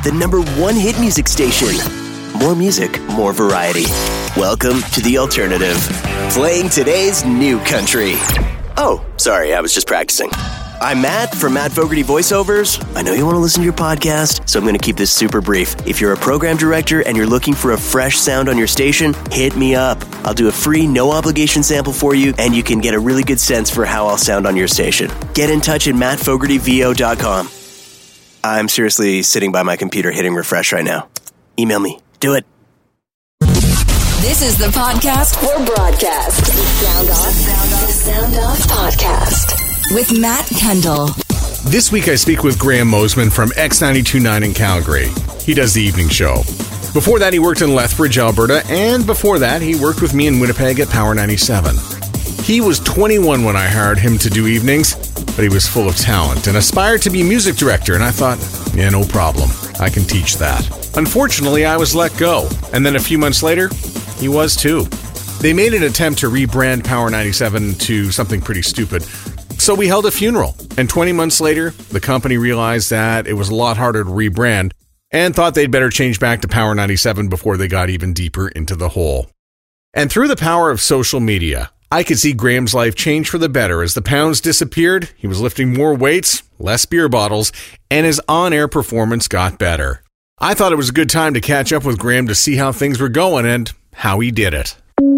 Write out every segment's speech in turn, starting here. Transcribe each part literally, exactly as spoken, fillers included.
the number one hit music station. More music, more variety. Welcome to The Alternative. Playing today's new country. Oh, sorry, I was just practicing. I'm Matt from Matt Fogarty Voiceovers. I know you want to listen to your podcast, so I'm going to keep this super brief. If you're a program director and you're looking for a fresh sound on your station, hit me up. I'll do a free, no-obligation sample for you, and you can get a really good sense for how I'll sound on your station. Get in touch at matt fogarty v o dot com. I'm seriously sitting by my computer hitting refresh right now. Email me. Do it. This is the podcast for broadcast. Sound Off, Sound Off, Sound Off podcast with Matt Kendall. This week I speak with Graham Mosman from X ninety-two point nine in Calgary. He does the evening show. Before that, he worked in Lethbridge, Alberta, and before that, he worked with me in Winnipeg at Power ninety-seven. He was twenty-one when I hired him to do evenings, but he was full of talent and aspired to be music director, and I thought, yeah, no problem. I can teach that. Unfortunately, I was let go, and then a few months later, he was too. They made an attempt to rebrand Power ninety-seven to something pretty stupid, so we held a funeral, and twenty months later, the company realized that it was a lot harder to rebrand and thought they'd better change back to Power ninety-seven before they got even deeper into the hole. And through the power of social media, I could see Graham's life change for the better as the pounds disappeared, he was lifting more weights, less beer bottles, and his on-air performance got better. I thought it was a good time to catch up with Graham to see how things were going and how he did it.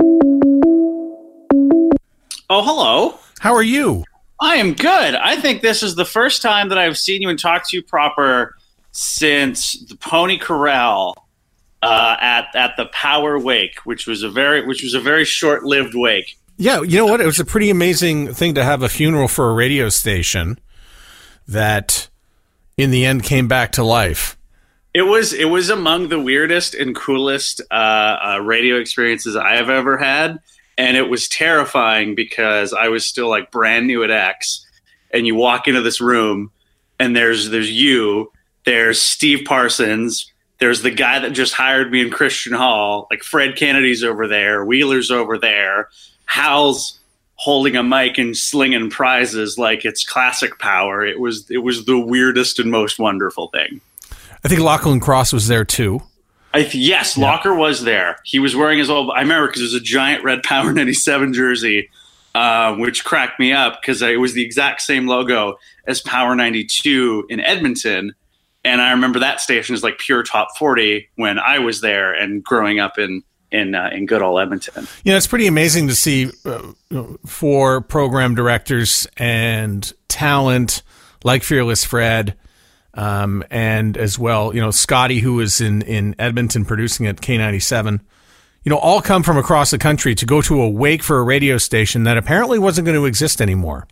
Oh, hello. How are you? I am good. I think this is the first time that I've seen you and talked to you proper since the Pony Corral uh, at at the Power Wake, which was a very which was a very short-lived wake. Yeah, you know what? It was a pretty amazing thing to have a funeral for a radio station that, in the end, came back to life. It was it was among the weirdest and coolest uh, uh, radio experiences I have ever had. And it was terrifying because I was still like brand new at X, and you walk into this room and there's there's you, there's Steve Parsons, there's the guy that just hired me in Christian Hall, like Fred Kennedy's over there, Wheeler's over there, Hal's holding a mic and slinging prizes like it's classic Power. It was it was the weirdest and most wonderful thing. I think Lachlan Cross was there too. I th- yes, yeah. Locker was there. He was wearing his old, I remember because it was a giant red Power ninety-seven jersey, uh, which cracked me up because it was the exact same logo as Power ninety-two in Edmonton. And I remember that station is like pure top forty when I was there and growing up in in uh, in good old Edmonton. You know, it's pretty amazing to see uh, for program directors and talent like Fearless Fred. Um, and as well, you know, Scotty, who was in, in Edmonton producing at K ninety-seven, you know, all come from across the country to go to a wake for a radio station that apparently wasn't going to exist anymore.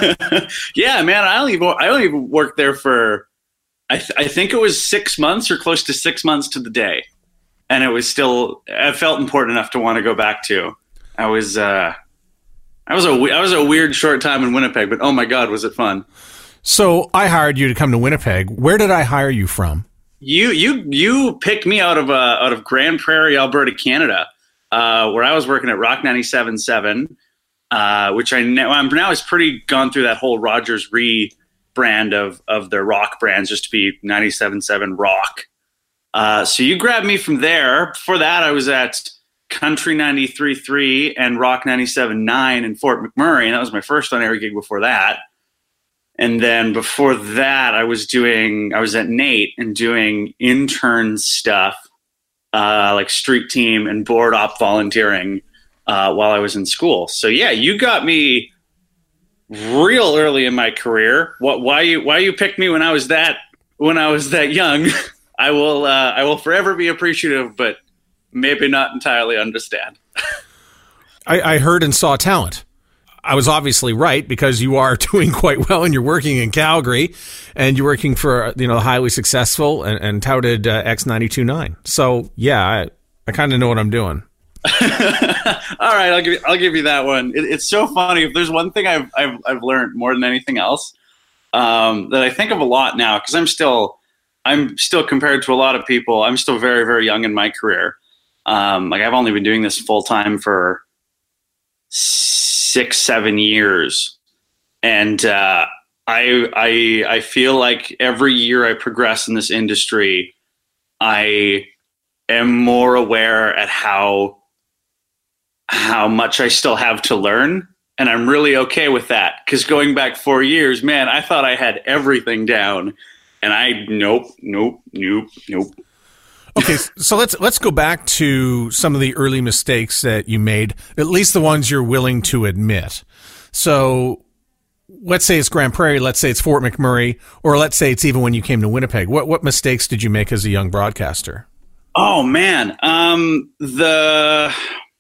Yeah, man, I only, I only worked there for, I, th- I think it was six months or close to six months to the day. And it was still, I felt important enough to want to go back to. I was, uh, I was a, I was a weird short time in Winnipeg, but oh my God, was it fun. So I hired you to come to Winnipeg. Where did I hire you from? You you you picked me out of uh, out of Grand Prairie, Alberta, Canada, uh, where I was working at Rock ninety-seven point seven, uh, which I know I'm now has pretty gone through that whole Rogers rebrand of of their rock brands just to be ninety-seven point seven Rock. Uh, so you grabbed me from there. Before that, I was at Country ninety-three point three and Rock ninety-seven point nine in Fort McMurray, and that was my first on-air gig before that. And then before that, I was doing, I was at Nate and doing intern stuff, uh, like street team and board op volunteering uh, while I was in school. So yeah, you got me real early in my career. What, why you, why you picked me when I was that, when I was that young? I will, uh, I will forever be appreciative, but maybe not entirely understand. I, I heard and saw talent. I was obviously right because you are doing quite well and you're working in Calgary and you're working for, you know, highly successful and, and touted uh, X ninety-two point nine. So yeah, I, I kind of know what I'm doing. All right. I'll give you, I'll give you that one. It, it's so funny. If there's one thing I've, I've, I've learned more than anything else um, that I think of a lot now, cause I'm still, I'm still compared to a lot of people. I'm still very, very young in my career. Um, like I've only been doing this full time for six, seven years. And uh, I, I, I feel like every year I progress in this industry, I am more aware at how how much I still have to learn. And I'm really okay with that, because going back four years, man, I thought I had everything down, and I nope, nope, nope, nope. Okay, so let's let's go back to some of the early mistakes that you made, at least the ones you're willing to admit. So let's say it's Grand Prairie, let's say it's Fort McMurray, or let's say it's even when you came to Winnipeg. What what mistakes did you make as a young broadcaster? Oh man, um, the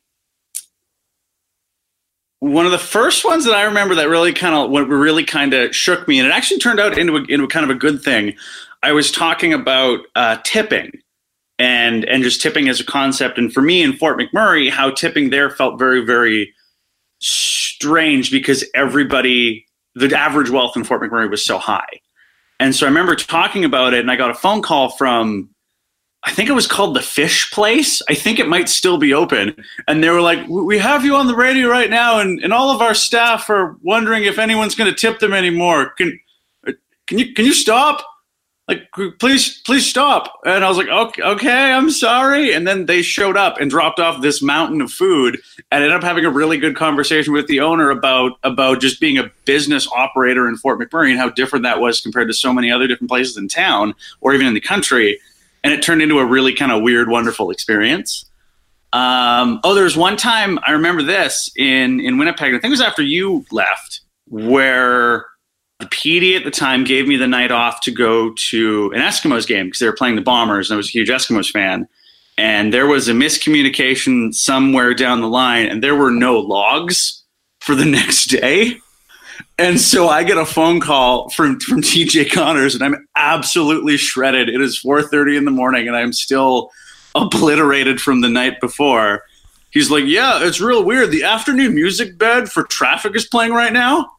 one of the first ones that I remember that really kind of what really kind of shook me, and it actually turned out into a, into a kind of a good thing. I was talking about uh, tipping. And and just tipping as a concept. And for me in Fort McMurray, how tipping there felt very, very strange, because everybody, the average wealth in Fort McMurray was so high. And so I remember talking about it, and I got a phone call from, I think it was called the Fish Place. I think it might still be open. And they were like, we have you on the radio right now, and, and all of our staff are wondering if anyone's going to tip them anymore. Can can you can you stop? Like, please, please stop. And I was like, okay, okay, I'm sorry. And then they showed up and dropped off this mountain of food, and ended up having a really good conversation with the owner about, about just being a business operator in Fort McMurray and how different that was compared to so many other different places in town or even in the country. And it turned into a really kind of weird, wonderful experience. Um, oh, there was one time, I remember this in, in Winnipeg, I think it was after you left, where the P D at the time gave me the night off to go to an Eskimos game because they were playing the Bombers, and I was a huge Eskimos fan. And there was a miscommunication somewhere down the line, and there were no logs for the next day. And so I get a phone call from, from T J Connors, and I'm absolutely shredded. It is four thirty in the morning, and I'm still obliterated from the night before. He's like, yeah, it's real weird. The afternoon music bed for Traffic is playing right now.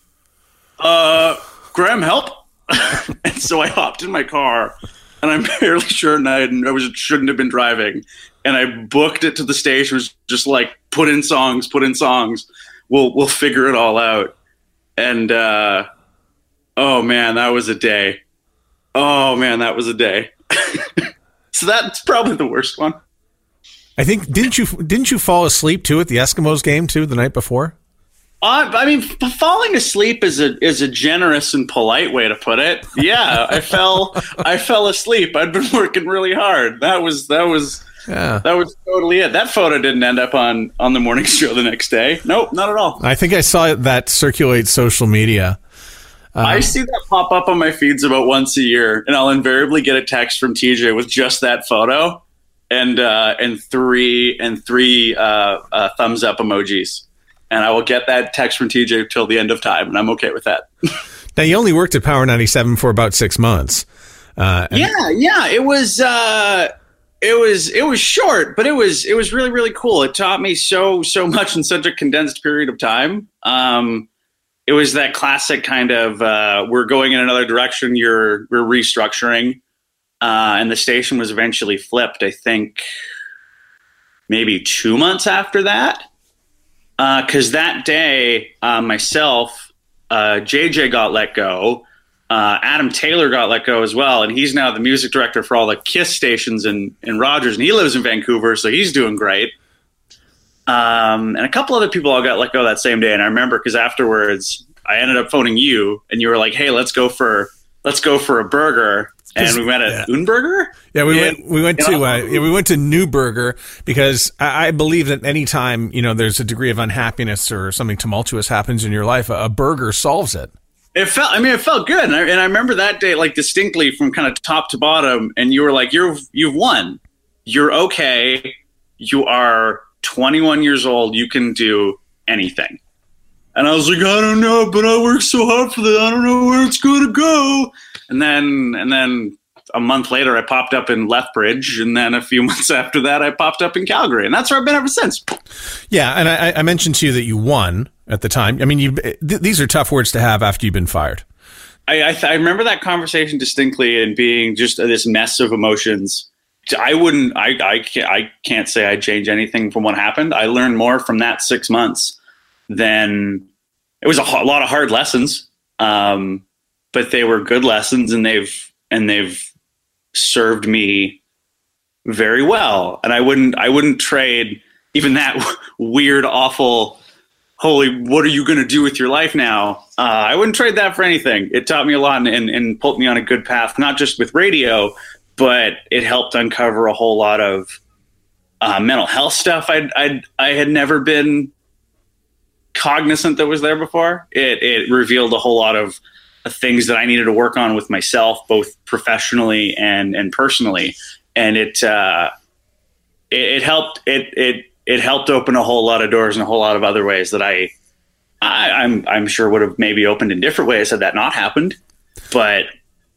Uh, Graham, help. And so I hopped in my car, and I'm fairly sure I, I was, shouldn't have been driving. And I booked it to the station, was just like, put in songs, put in songs. We'll, we'll figure it all out. And, uh, oh man, that was a day. Oh man, that was a day. So that's probably the worst one. I think, didn't you, didn't you fall asleep too at the Eskimos game too the night before? Uh, I mean, falling asleep is a is a generous and polite way to put it. Yeah, I fell I fell asleep. I'd been working really hard. That was that was yeah. that was totally it. That photo didn't end up on, on the morning show the next day. Nope, not at all. I think I saw that circulate social media. Um, I see that pop up on my feeds about once a year, and I'll invariably get a text from T J with just that photo and uh, and three and three uh, uh, thumbs up emojis. And I will get that text from T J till the end of time, and I'm okay with that. Now, you only worked at Power ninety-seven for about six months. Uh, and- yeah, yeah, it was uh, it was it was short, but it was it was really really cool. It taught me so so much in such a condensed period of time. Um, it was that classic kind of uh, we're going in another direction. You're we're restructuring, uh, and the station was eventually flipped. I think maybe two months after that. Because uh, that day, uh, myself, uh, J J got let go. Uh, Adam Taylor got let go as well, and he's now the music director for all the KISS stations in, in Rogers, and he lives in Vancouver, so he's doing great. Um, and a couple other people all got let go that same day, and I remember because afterwards, I ended up phoning you, and you were like, "Hey, let's go for let's go for a burger." And we met at yeah. Unburger. Yeah, we and, went. We went to. Uh, yeah, we went to Newburger because I, I believe that any time you know there's a degree of unhappiness or something tumultuous happens in your life, a, a burger solves it. It felt. I mean, it felt good, and I, and I remember that day like distinctly from kind of top to bottom. And you were like, "You're you've won. You're okay. You are twenty-one years old. You can do anything." And I was like, "I don't know, but I worked so hard for that. I don't know where it's going to go." And then, and then a month later, I popped up in Lethbridge, and then a few months after that, I popped up in Calgary, and that's where I've been ever since. Yeah, and I, I mentioned to you that you won at the time. I mean, you th- these are tough words to have after you've been fired. I I, th- I remember that conversation distinctly, and being just this mess of emotions. I wouldn't. I I can't, I can't say I'd change anything from what happened. I learned more from that six months than it was a, a lot of hard lessons. Um, But they were good lessons, and they've and they've served me very well. And I wouldn't, I wouldn't trade even that weird, awful, holy, what are you going to do with your life now? Uh, I wouldn't trade that for anything. It taught me a lot and, and, and put me on a good path, not just with radio, but it helped uncover a whole lot of uh, mental health stuff I'd, I'd, I had never been cognizant that was there before. It, it revealed a whole lot of things that I needed to work on with myself, both professionally and, and personally. And it, uh, it, it helped, it, it, it helped open a whole lot of doors in a whole lot of other ways that I, I I'm, I'm sure would have maybe opened in different ways had that not happened. But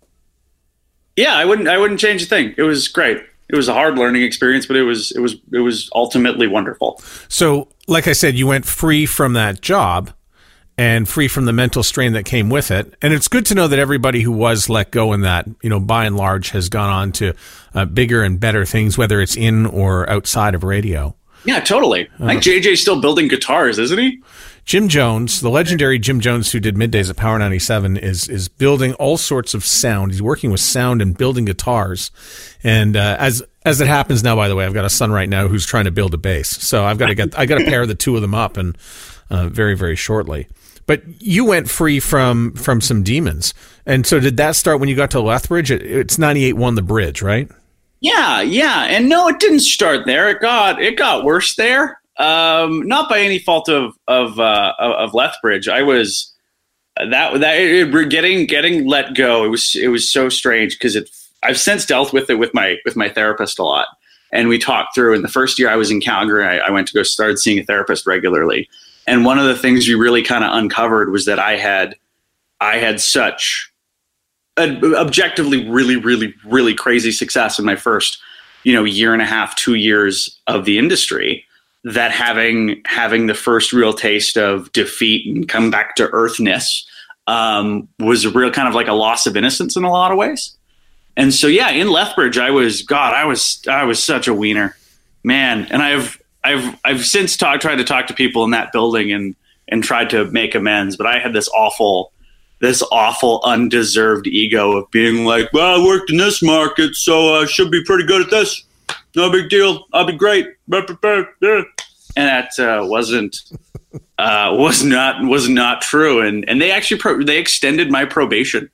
yeah, I wouldn't, I wouldn't change a thing. It was great. It was a hard learning experience, but it was, it was, it was ultimately wonderful. So, like I said, you went free from that job and free from the mental strain that came with it. And it's good to know that everybody who was let go in that, you know, by and large has gone on to uh, bigger and better things, whether it's in or outside of radio. Yeah, totally. I think J J's still building guitars, isn't he? Jim Jones, the legendary Jim Jones, who did Middays at Power ninety-seven, is is building all sorts of sound. He's working with sound and building guitars. And uh, as as it happens now, by the way, I've got a son right now who's trying to build a bass. So I've got to get I got to pair the two of them up, and uh, very very shortly. But you went free from from some demons, and so did that start when you got to Lethbridge? It, it's ninety-eight won the bridge, right? Yeah, yeah, and no, it didn't start there. It got it got worse there. Um, not by any fault of of uh, of Lethbridge. I was that that it, it, getting getting let go. It was it was so strange because it. I've since dealt with it with my with my therapist a lot, and we talked through. In the first year I was in Calgary, I, I went to go start seeing a therapist regularly, and one of the things we really kind of uncovered was that I had I had such a, objectively really really really crazy success in my first you know year and a half, two years of the industry. That having having the first real taste of defeat and come back to earthness um, was a real kind of like a loss of innocence in a lot of ways. And so, yeah, in Lethbridge, I was God, I was I was such a wiener, man. And I've I've I've since talked tried to talk to people in that building and and tried to make amends, but I had this awful this awful undeserved ego of being like, well, I worked in this market, so I should be pretty good at this. No big deal. I'll be great. And that uh, wasn't uh, was not was not true. And and they actually pro- they extended my probation,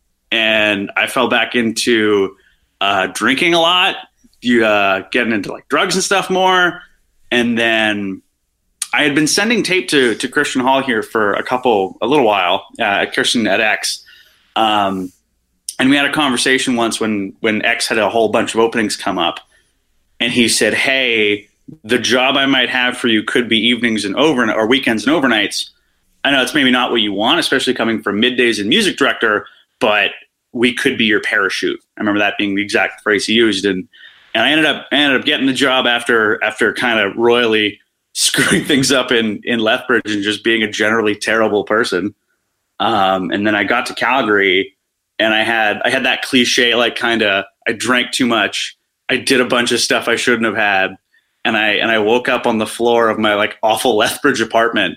and I fell back into uh, drinking a lot, you uh, getting into like drugs and stuff more. And then I had been sending tape to to Christian Hall here for a couple a little while. Uh, Christian at X. Um, and we had a conversation once when when X had a whole bunch of openings come up. And he said, hey, the job I might have for you could be evenings and overnight or weekends and overnights. I know it's maybe not what you want, especially coming from Middays and music director, but we could be your parachute. I remember that being the exact phrase he used. And and I ended up I ended up getting the job after after kind of royally screwing things up in, in Lethbridge and just being a generally terrible person. Um, and then I got to Calgary and I had I had that cliche, like kind of I drank too much. I did a bunch of stuff I shouldn't have had. And I, and I woke up on the floor of my like awful Lethbridge apartment.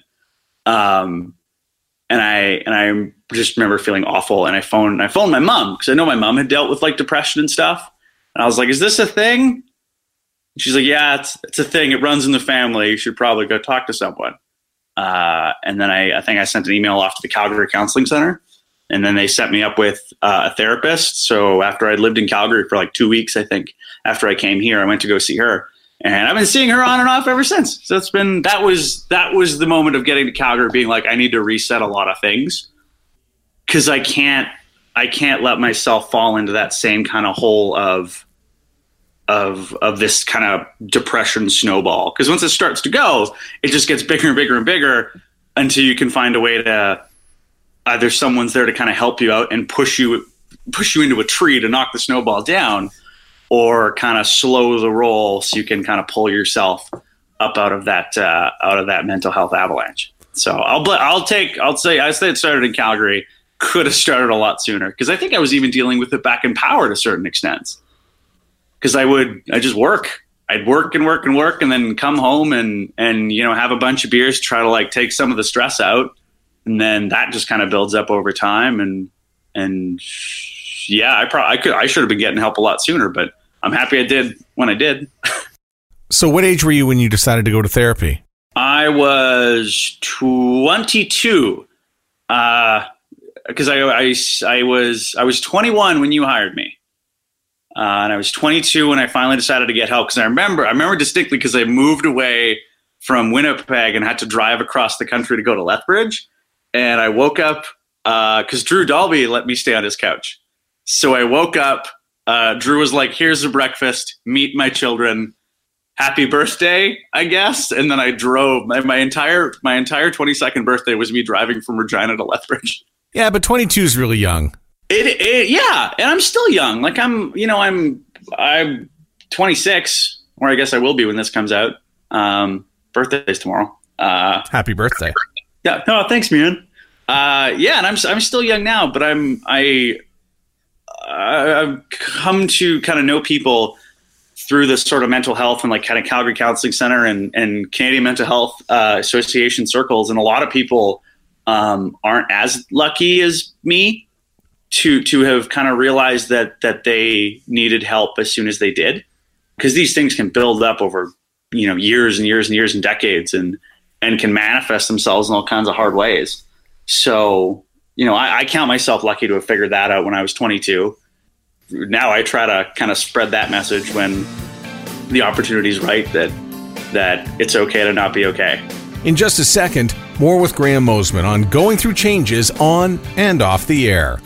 Um, and I, and I just remember feeling awful. And I phoned, I phoned my mom because I know my mom had dealt with like depression and stuff. And I was like, is this a thing? And she's like, yeah, it's, it's a thing. It runs in the family. You should probably go talk to someone. Uh, and then I, I think I sent an email off to the Calgary Counseling Center. And then they set me up with uh, a therapist. So after I'd lived in Calgary for like two weeks, I think, after I came here, I went to go see her. And I've been seeing her on and off ever since. So it's been, that was, that was the moment of getting to Calgary being like, I need to reset a lot of things. Cause I can't, I can't let myself fall into that same kind of hole of, of, of this kind of depression snowball. Cause once it starts to go, it just gets bigger and bigger and bigger until you can find a way to, either someone's there to kind of help you out and push you push you into a tree to knock the snowball down, or kind of slow the roll so you can kind of pull yourself up out of that uh, out of that mental health avalanche. So I'll I'll take I'll say I say it started in Calgary. Could have started a lot sooner because I think I was even dealing with it back in Power to a certain extent. Because I would I just work. I'd work and work and work and then come home and and you know have a bunch of beers, try to like take some of the stress out. And then that just kind of builds up over time. And, and yeah, I probably, I could, I should have been getting help a lot sooner, but I'm happy I did when I did. So what age were you when you decided to go to therapy? I was twenty-two. Uh, because I, I, I was I was twenty-one when you hired me. Uh, and I was twenty-two when I finally decided to get help. Because I remember, I remember distinctly because I moved away from Winnipeg and had to drive across the country to go to Lethbridge. And I woke up because uh, Drew Dalby let me stay on his couch. So I woke up. Uh, Drew was like, "Here's the breakfast. Meet my children. Happy birthday," I guess. And then I drove. My, my entire my entire twenty-second birthday was me driving from Regina to Lethbridge. Yeah, but twenty-two is really young. It, it, yeah, and I'm still young. Like I'm, you know, I'm, I'm twenty-six, or I guess I will be when this comes out. Um, birthday's tomorrow. Uh, Happy birthday! Yeah, no, thanks, man. Uh, yeah, and I'm, I'm still young now, but I'm, I, I've come to kind of know people through this sort of mental health and like kind of Calgary Counseling Center and and Canadian Mental Health uh, Association circles, and a lot of people um, aren't as lucky as me to to have kind of realized that that they needed help as soon as they did, because these things can build up over, you know, years and years and years and decades, and and can manifest themselves in all kinds of hard ways. So, you know, I, I count myself lucky to have figured that out when I was twenty-two. Now I try to kind of spread that message when the opportunity is right, that that it's okay to not be okay. In just a second, more with Graham Mosman on going through changes on and off the air.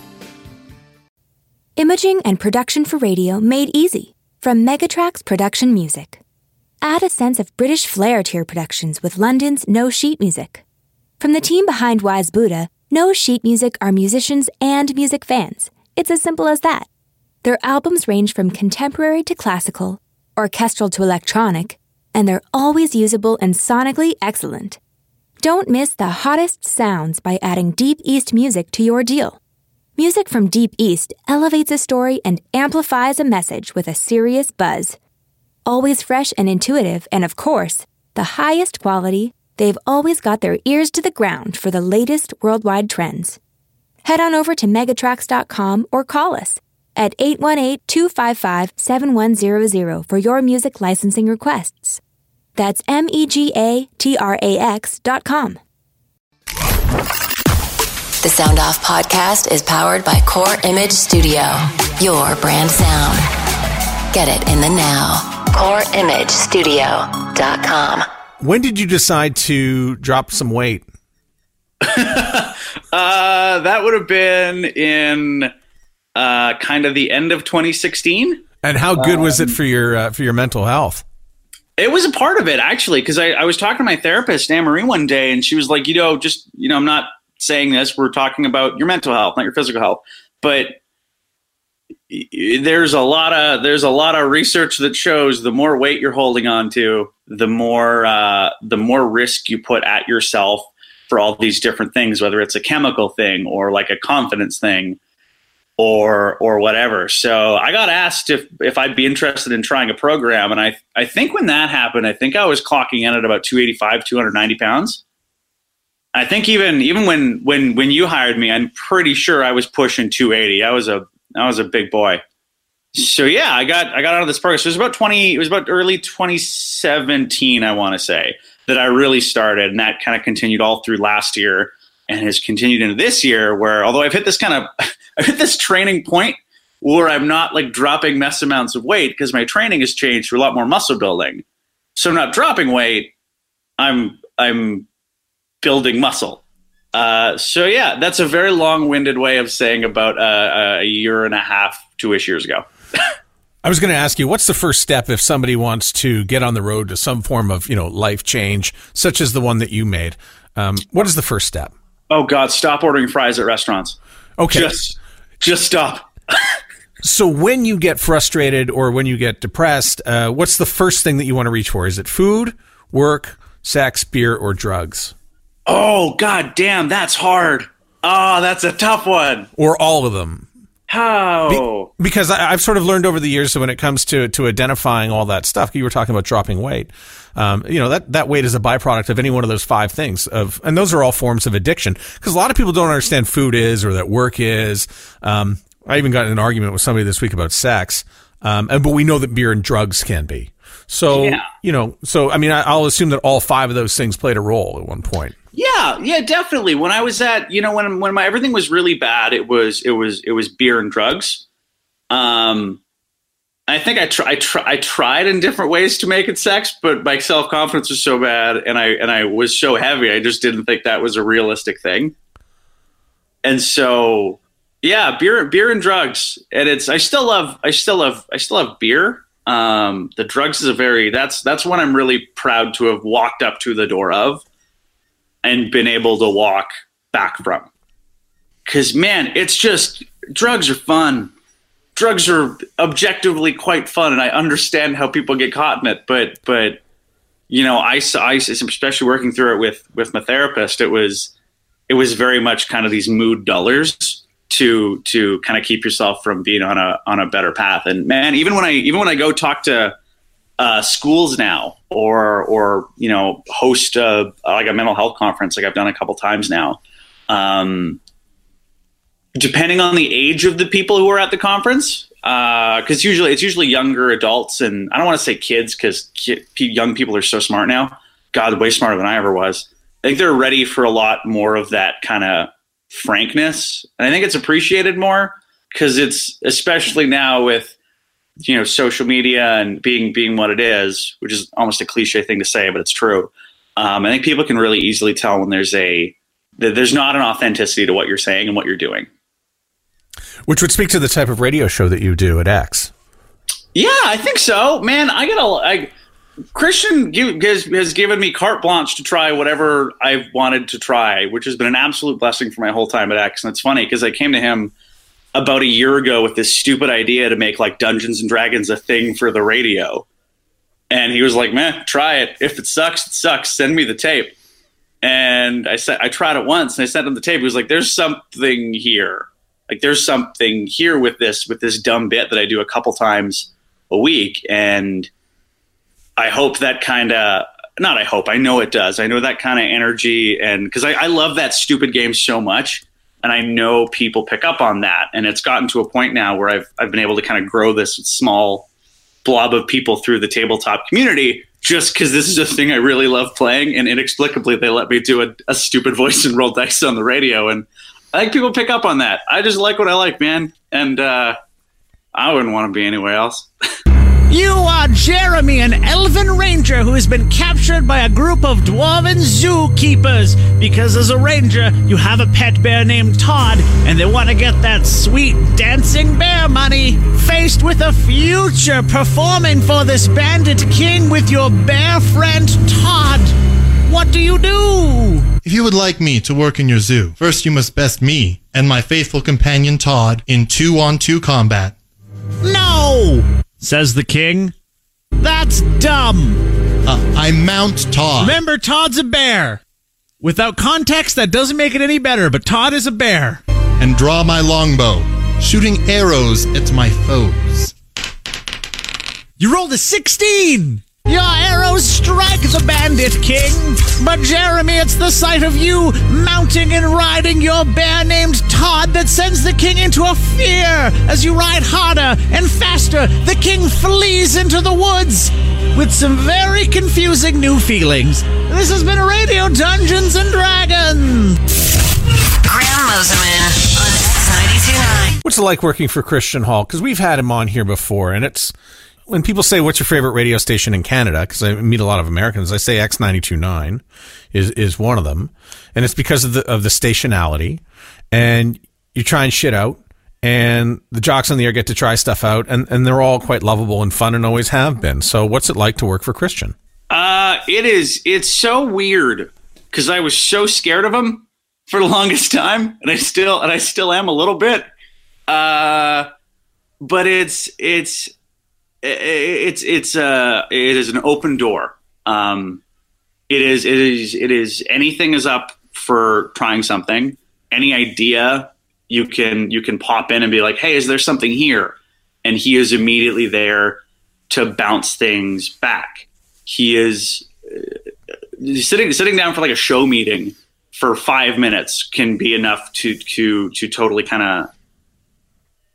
Imaging and production for radio made easy from Megatrax Production Music. Add a sense of British flair to your productions with London's No Sheet Music. From the team behind Wise Buddha, No Sheet Music are musicians and music fans. It's as simple as that. Their albums range from contemporary to classical, orchestral to electronic, and they're always usable and sonically excellent. Don't miss the hottest sounds by adding Deep East music to your deal. Music from Deep East elevates a story and amplifies a message with a serious buzz. Always fresh and intuitive, and of course, the highest quality, they've always got their ears to the ground for the latest worldwide trends. Head on over to megatrax dot com or call us at eight one eight, two five five, seven one zero zero for your music licensing requests. That's M E G A T R A X dot com. The Sound Off podcast is powered by Core Image Studio, your brand sound. Get it in the now. core image studio dot com. When did you decide to drop some weight? uh, that would have been in uh, kind of the end of twenty sixteen. And how good um, was it for your uh, for your mental health? It was a part of it, actually, because I, I was talking to my therapist, Anne Marie, one day, and she was like, you know, just, you know, I'm not saying this, we're talking about your mental health, not your physical health, but there's a lot of there's a lot of research that shows the more weight you're holding on to, the more uh, the more risk you put at yourself for all these different things, whether it's a chemical thing or like a confidence thing or or whatever. So I got asked if if I'd be interested in trying a program, and I I think when that happened, I think I was clocking in at about two eighty-five, two ninety pounds. I think even even when when when you hired me, I'm pretty sure I was pushing two eighty. I was a I was a big boy. So yeah, I got I got out of this program. So it was about twenty. It was about early twenty seventeen, I want to say, that I really started, and that kind of continued all through last year, and has continued into this year. Where although I've hit this kind of I've hit this training point where I'm not like dropping mass amounts of weight because my training has changed to a lot more muscle building. So I'm not dropping weight. I'm I'm building muscle. Uh, so yeah, that's a very long-winded way of saying about uh, a year and a half, two-ish years ago. I was going to ask you, what's the first step if somebody wants to get on the road to some form of, you know, life change, such as the one that you made? Um, what is the first step? Oh God, stop ordering fries at restaurants. Okay. Just, just stop. So when you get frustrated or when you get depressed, uh, what's the first thing that you want to reach for? Is it food, work, sex, beer, or drugs? Oh, God damn, that's hard. Oh, that's a tough one. Or all of them. How? Be- because I, I've sort of learned over the years that when it comes to, to identifying all that stuff, you were talking about dropping weight. Um, you know, that, that weight is a byproduct of any one of those five things. Of, and those are all forms of addiction. Because a lot of people don't understand food is or that work is. Um, I even got in an argument with somebody this week about sex. Um, and, but we know that beer and drugs can be. So, yeah. you know, so, I mean, I, I'll assume that all five of those things played a role at one point. Yeah, yeah, definitely. When I was at, you know, when when my everything was really bad, it was it was it was beer and drugs. Um, I think I try, I, try, I tried in different ways to make it sex, but my self confidence was so bad, and I and I was so heavy, I just didn't think that was a realistic thing. And so, yeah, beer, beer and drugs, and it's I still love, I still love, I still love beer. Um, the drugs is a very that's that's one I'm really proud to have walked up to the door of, and been able to walk back from. Because man, it's just drugs are fun. Drugs are objectively quite fun, and I understand how people get caught in it. But, but you know, I, I especially working through it with with my therapist, it was it was very much kind of these mood dullers to to kind of keep yourself from being on a on a better path. And man, even when I even when I go talk to uh, schools now, or or you know, host a, like a mental health conference, like I've done a couple times now. Um, Depending on the age of the people who are at the conference, because uh, usually it's usually younger adults, and I don't want to say kids because ki- young people are so smart now. God, way smarter than I ever was. I think they're ready for a lot more of that kind of frankness, and I think it's appreciated more because it's especially now with you know social media and being being what it is, which is almost a cliche thing to say, but it's true. Um, I think people can really easily tell when there's a that there's not an authenticity to what you're saying and what you're doing. Which would speak to the type of radio show that you do at X. Yeah, I think so. Man, I got a I, Christian give, has, has given me carte blanche to try whatever I've wanted to try, which has been an absolute blessing for my whole time at X. And it's funny because I came to him about a year ago with this stupid idea to make like Dungeons and Dragons a thing for the radio. And he was like, man, try it. If it sucks, it sucks. Send me the tape. And I said, I tried it once and I sent him the tape. He was like, there's something here. Like there's something here with this, with this dumb bit that I do a couple times a week. And I hope that kind of, not I hope, I know it does. I know that kind of energy. And because I, I love that stupid game so much. And I know people pick up on that. And it's gotten to a point now where I've, I've been able to kind of grow this small blob of people through the tabletop community just because this is a thing I really love playing. And inexplicably, they let me do a, a stupid voice and roll dice on the radio. And I think people pick up on that. I just like what I like, man. And uh, I wouldn't want to be anywhere else. You are Jeremy, an elven ranger who has been captured by a group of dwarven zookeepers because as a ranger, you have a pet bear named Todd, and they want to get that sweet dancing bear money. Faced with a future performing for this bandit king with your bear friend Todd, what do you do? If you would like me to work in your zoo, first you must best me and my faithful companion Todd in two-on-two combat. No, says the king. That's dumb. Uh, I mount Todd. Remember, Todd's a bear. Without context, that doesn't make it any better, but Todd is a bear. And draw my longbow, shooting arrows at my foes. You rolled a sixteen. Your arrows strike the bandit king, but Jeremy, it's the sight of you mounting and riding your bear named Todd that sends the king into a fear. As you ride harder and faster, the king flees into the woods with some very confusing new feelings. This has been Radio Dungeons and Dragons. Graham Moseman on X ninety-two point nine. What's it like working for Christian Hall? Because we've had him on here before, and it's when people say, what's your favorite radio station in Canada? Because I meet a lot of Americans. I say X ninety-two point nine is, is one of them. And it's because of the, of the stationality. And you try and shit out. And the jocks on the air get to try stuff out. And, and they're all quite lovable and fun and always have been. So what's it like to work for Christian? Uh, it is. It's so weird because I was so scared of him for the longest time. And I still, and I still am a little bit. Uh, but it's, it's, It's it's uh it is an open door. Um, it is it is it is anything is up for trying something. Any idea you can you can pop in and be like, hey, is there something here? And he is immediately there to bounce things back. He is uh, sitting sitting down for like a show meeting for five minutes can be enough to to to totally kind of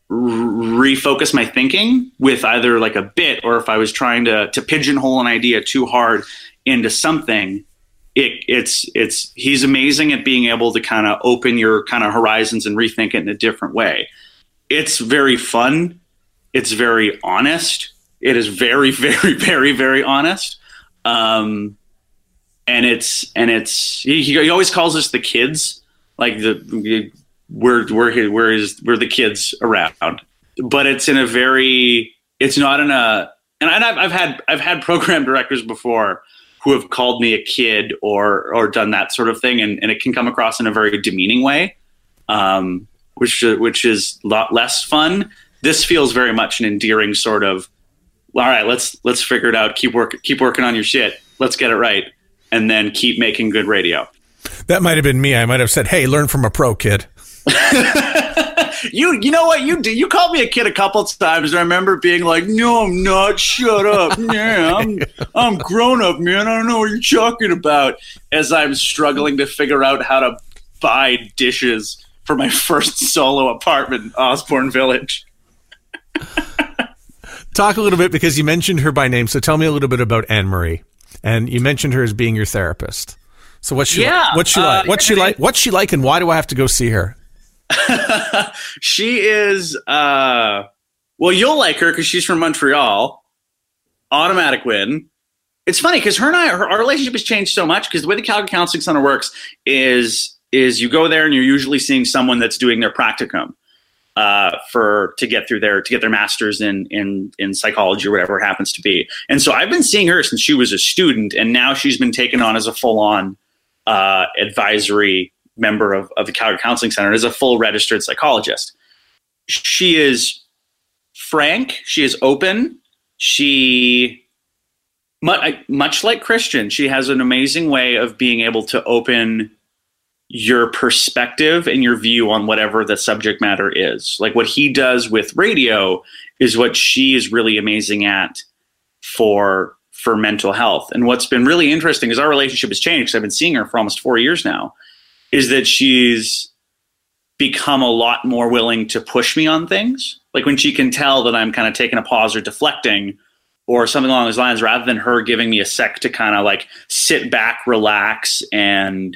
r- refocus my thinking with either like a bit, or if I was trying to to pigeonhole an idea too hard into something, it, it's it's he's amazing at being able to kind of open your kind of horizons and rethink it in a different way. It's very fun. It's very honest. It is very, very, very, very honest. Um, and it's and it's he, he always calls us the kids, like the we're we're we're his, we're the kids around. But it's in a very it's not in a and I've I've had I've had program directors before who have called me a kid or or done that sort of thing, and, and it can come across in a very demeaning way, um, which which is a lot less fun. This feels very much an endearing sort of, all right, let's let's figure it out. Keep work keep working on your shit. Let's get it right, and then keep making good radio. That might have been me. I might have said, "Hey, learn from a pro, kid." You you know what you do? You called me a kid a couple of times, and I remember being like, "No, I'm not. Shut up. Yeah, I'm I'm grown up, man. I don't know what you're talking about." As I'm struggling to figure out how to buy dishes for my first solo apartment in Osborne Village. Talk a little bit, because you mentioned her by name. So tell me a little bit about Anne-Marie, and you mentioned her as being your therapist. So what's she yeah, like? What's she uh, like? What's she like? What's she like? And why do I have to go see her? She is, uh, well, you'll like her because she's from Montreal. Automatic win. It's funny because her and I, her, our relationship has changed so much, because the way the Calgary Counseling Center works is, is you go there and you're usually seeing someone that's doing their practicum uh, for to get through their to get their master's in in in psychology or whatever it happens to be. And so I've been seeing her since she was a student, and now she's been taken on as a full on uh, advisory member of, of the Calgary Counseling Center, as a full registered psychologist. She is frank. She is open. She, much, much like Christian, she has an amazing way of being able to open your perspective and your view on whatever the subject matter is. Like what he does with radio is what she is really amazing at for, for mental health. And what's been really interesting is our relationship has changed, because I've been seeing her for almost four years now, is that she's become a lot more willing to push me on things. Like when she can tell that I'm kind of taking a pause or deflecting or something along those lines, rather than her giving me a sec to kind of like sit back, relax, and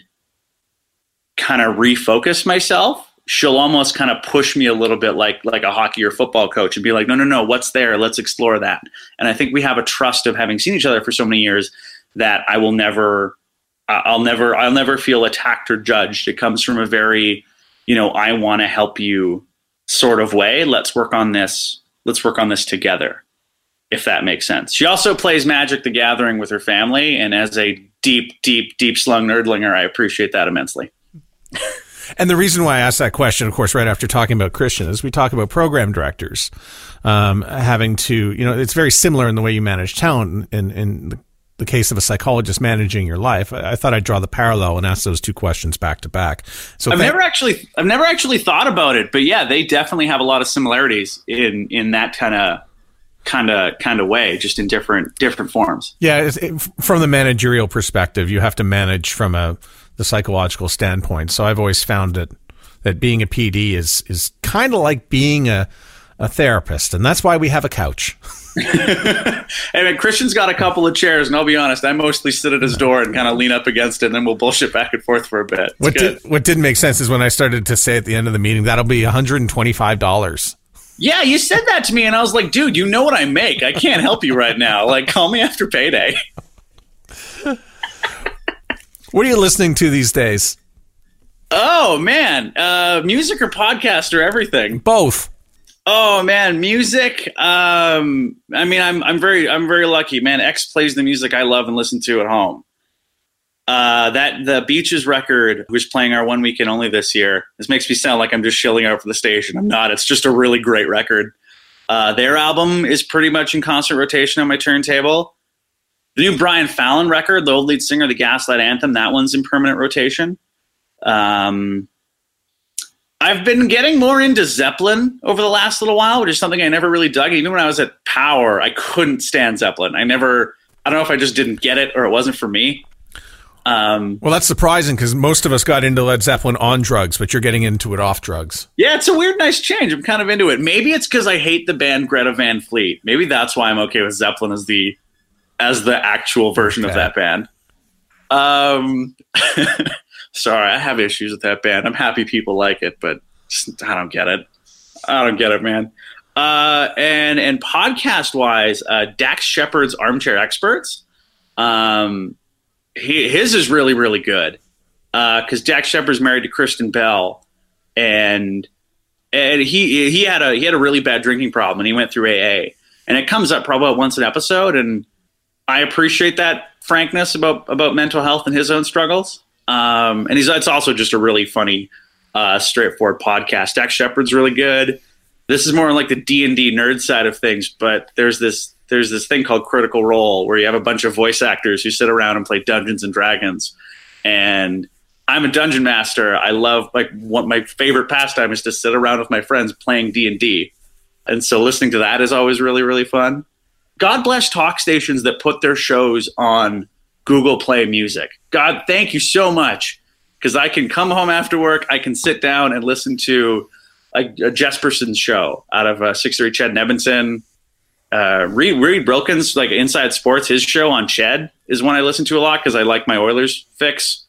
kind of refocus myself, she'll almost kind of push me a little bit like like a hockey or football coach and be like, no, no, no, what's there? Let's explore that. And I think we have a trust of having seen each other for so many years that I will never I'll never, I'll never feel attacked or judged. It comes from a very, you know, I want to help you sort of way. Let's work on this. Let's work on this together, if that makes sense. She also plays Magic the Gathering with her family. And as a deep, deep, deep slung nerdlinger, I appreciate that immensely. And the reason why I asked that question, of course, right after talking about Christian, is we talk about program directors um, having to, you know, it's very similar in the way you manage talent in, in the the case of a psychologist managing your life. I, I thought I'd draw the parallel and ask those two questions back to back. So I've thank- never actually, I've never actually thought about it, but yeah, they definitely have a lot of similarities in, in that kind of, kind of, kind of way, just in different, different forms. Yeah. It's, it, from the managerial perspective, you have to manage from a, the psychological standpoint. So I've always found that, that being a P D is, is kind of like being a, a therapist. And that's why we have a couch. Hey man, Christian's got a couple of chairs, and I'll be honest, I mostly sit at his door and kind of lean up against it, and then we'll bullshit back and forth for a bit. It's what good. did, what didn't make sense is when I started to say at the end of the meeting, that'll be one hundred twenty-five dollars. Yeah, you said that to me, and I was like, dude, you know what I make. I can't help you right now. Like, call me after payday. What are you listening to these days? Oh, man. Uh, music or podcast or everything? Both. Oh man, music. Um, I mean, I'm I'm very I'm very lucky, man. X plays the music I love and listen to at home. Uh, that the Beaches record, who's playing our one weekend only this year. This makes me sound like I'm just shilling out for the station. I'm not. It's just a really great record. Uh, their album is pretty much in constant rotation on my turntable. The new Brian Fallon record, the old lead singer, the Gaslight Anthem, that one's in permanent rotation. Um. I've been getting more into Zeppelin over the last little while, which is something I never really dug. Even when I was at Power, I couldn't stand Zeppelin. I never, I don't know if I just didn't get it or it wasn't for me. Um, well, that's surprising because most of us got into Led Zeppelin on drugs, but you're getting into it off drugs. Yeah, it's a weird, nice change. I'm kind of into it. Maybe it's because I hate the band Greta Van Fleet. Maybe that's why I'm okay with Zeppelin as the as the actual version okay. of that band. Um, sorry, I have issues with that band. I'm happy people like it, but just, I don't get it. I don't get it, man. Uh, and and podcast wise, uh, Dax Shepard's Armchair Experts. Um, he, his is really really good because uh, Dax Shepard's married to Kristen Bell, and and he he had a he had a really bad drinking problem, and he went through A A, and it comes up probably once an episode, and I appreciate that frankness about about mental health and his own struggles. Um, and he's it's also just a really funny, uh, straightforward podcast. Dax Shepard's really good. This is more like the D and D nerd side of things, but there's this there's this thing called Critical Role where you have a bunch of voice actors who sit around and play Dungeons and Dragons. And I'm a dungeon master. I love, like, what my favorite pastime is to sit around with my friends playing D and D. And so listening to that is always really, really fun. God bless talk stations that put their shows on Google Play Music. God, thank you so much, because I can come home after work, I can sit down and listen to a, a Jesperson show out of uh, six thirty Ched in Edmonton. Uh, Reed, Reed Brilkins, like Inside Sports, his show on Ched is one I listen to a lot because I like my Oilers fix.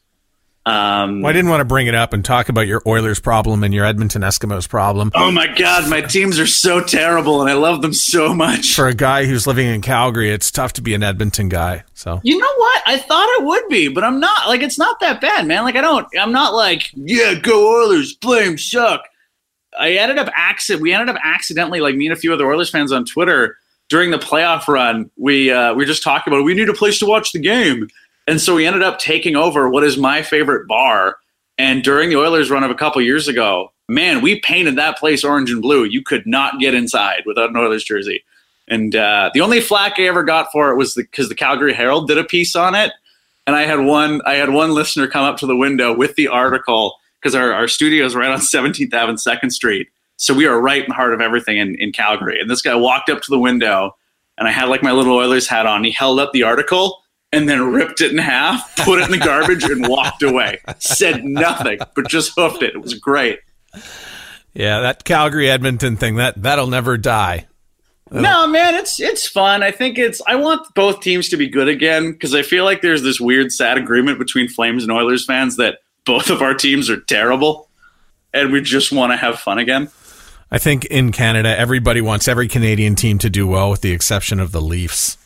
Um, well, I didn't want to bring it up and talk about your Oilers problem and your Edmonton Eskimos problem. Oh my God, my teams are so terrible and I love them so much. For a guy who's living in Calgary, it's tough to be an Edmonton guy. So you know what? I thought it would be, but I'm not. Like, it's not that bad, man. Like, I don't. I'm not like, yeah, go Oilers, play 'em, suck. I ended up accident. We ended up accidentally, like me and a few other Oilers fans on Twitter during the playoff run. We uh, we were just talking about it. We need a place to watch the game. And so we ended up taking over what is my favorite bar. And during the Oilers run of a couple years ago, man, we painted that place orange and blue. You could not get inside without an Oilers jersey. And uh, the only flack I ever got for it was because the, the Calgary Herald did a piece on it. And I had one I had one listener come up to the window with the article because our, our studio is right on seventeenth Avenue and second Street. So we are right in the heart of everything in, in Calgary. And this guy walked up to the window, and I had like my little Oilers hat on. He held up the article and then ripped it in half, put it in the garbage, and walked away. Said nothing, but just hoofed it. It was great. Yeah, that Calgary-Edmonton thing, that, that'll never die. That'll- no, man, it's it's fun. I think it's – I want both teams to be good again because I feel like there's this weird, sad agreement between Flames and Oilers fans that both of our teams are terrible, and we just want to have fun again. I think in Canada, everybody wants every Canadian team to do well with the exception of the Leafs.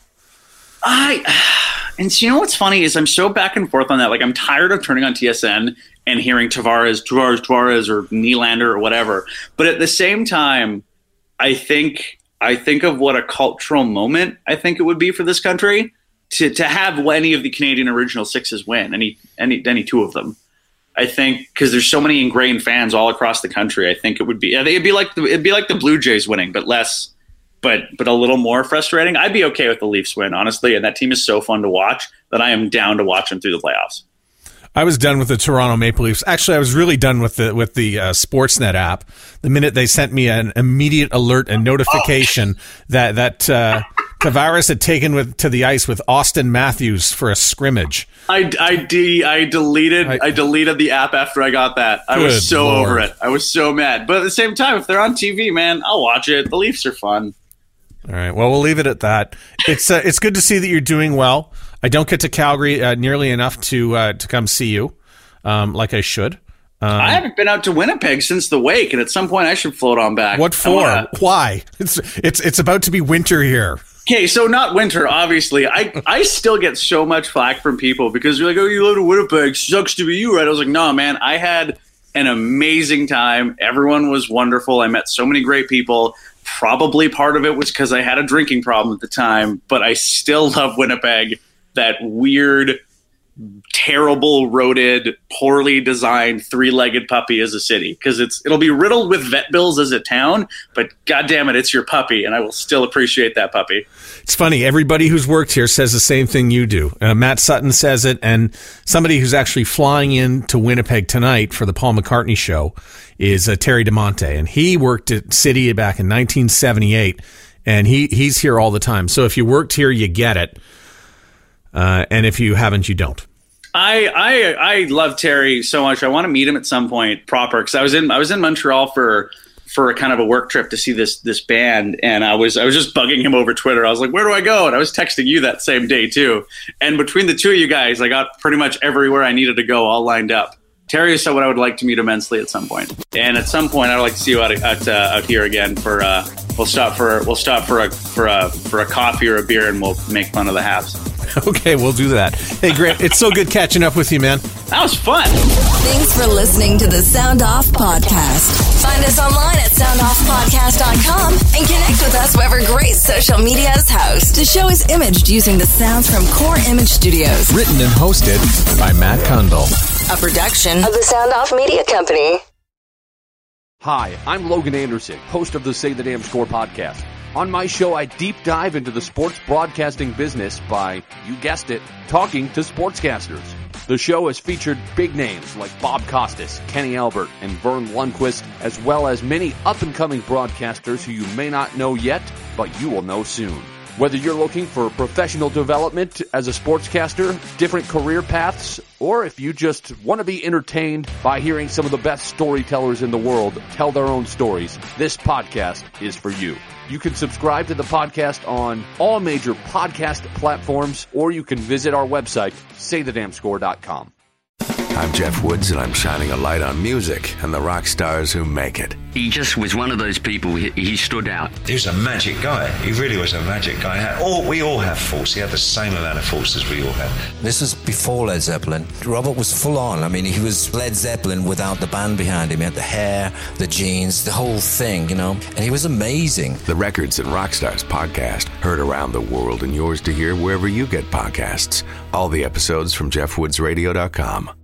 I and you know what's funny is I'm so back and forth on that. Like, I'm tired of turning on T S N and hearing Tavares, Tavares, Tavares, or Nylander or whatever. But at the same time, I think I think of what a cultural moment I think it would be for this country to to have any of the Canadian original sixes win, any any any two of them. I think because there's so many ingrained fans all across the country. I think it would be it'd be like the, it'd be like the Blue Jays winning, but less. But but a little more frustrating. I'd be okay with the Leafs win, honestly. And that team is so fun to watch that I am down to watch them through the playoffs. I was done with the Toronto Maple Leafs. Actually, I was really done with the with the uh, Sportsnet app. The minute they sent me an immediate alert and notification oh. that that uh, Tavares had taken with to the ice with Austin Matthews for a scrimmage. I, I, de- I deleted I, I deleted the app after I got that. I was so Lord. over it. I was so mad. But at the same time, if they're on T V, man, I'll watch it. The Leafs are fun. All right. Well, we'll leave it at that. It's uh, it's good to see that you're doing well. I don't get to Calgary uh, nearly enough to uh, to come see you, um, like I should. Um, I haven't been out to Winnipeg since the wake, and at some point I should float on back. What for? Wanna... Why? It's it's it's about to be winter here. Okay, so not winter, obviously. I, I still get so much flack from people because you're like, oh, you live in Winnipeg. Sucks to be you, right? I was like, no, man, I had an amazing time. Everyone was wonderful. I met so many great people. Probably part of it was because I had a drinking problem at the time, but I still love Winnipeg. That weird, terrible, roaded, poorly designed, three-legged puppy as a city. Because it's it'll be riddled with vet bills as a town, but goddamn it, it's your puppy, and I will still appreciate that puppy. It's funny. Everybody who's worked here says the same thing you do. Uh, Matt Sutton says it, and somebody who's actually flying in to Winnipeg tonight for the Paul McCartney show is uh, Terry DeMonte, and he worked at City back in nineteen seventy-eight, and he he's here all the time. So if you worked here, you get it. Uh, and if you haven't, you don't. I I I love Terry so much. I want to meet him at some point proper because I was in I was in Montreal for for a kind of a work trip to see this this band, and I was I was just bugging him over Twitter. I was like, "Where do I go?" And I was texting you that same day too. And between the two of you guys, I got pretty much everywhere I needed to go all lined up. Terry is someone I would like to meet immensely at some point, and at some point I'd like to see you out at, uh, out here again. For uh, we'll stop for we'll stop for a for a for a coffee or a beer, and we'll make fun of the Habs. Okay, we'll do that. Hey, Grant, it's so good catching up with you, man. That was fun. Thanks for listening to the Sound Off Podcast. Find us online at sound off podcast dot com and connect with us wherever great social media is housed. The show is imaged using the sounds from Core Image Studios. Written and hosted by Matt Kundle. A production of the Sound Off Media Company. Hi, I'm Logan Anderson, host of the Say the Damn Score podcast. On my show, I deep dive into the sports broadcasting business by, you guessed it, talking to sportscasters. The show has featured big names like Bob Costas, Kenny Albert, and Vern Lundquist, as well as many up-and-coming broadcasters who you may not know yet, but you will know soon. Whether you're looking for professional development as a sportscaster, different career paths, or if you just want to be entertained by hearing some of the best storytellers in the world tell their own stories, this podcast is for you. You can subscribe to the podcast on all major podcast platforms, or you can visit our website, say the damn score dot com. I'm Jeff Woods, and I'm shining a light on music and the rock stars who make it. He just was one of those people, he, he stood out. He was a magic guy. He really was a magic guy. He had all, we all have faults. He had the same amount of faults as we all had. This was before Led Zeppelin. Robert was full on. I mean, he was Led Zeppelin without the band behind him. He had the hair, the jeans, the whole thing, you know, and he was amazing. The Records and Rockstars podcast, heard around the world and yours to hear wherever you get podcasts. All the episodes from jeff woods radio dot com.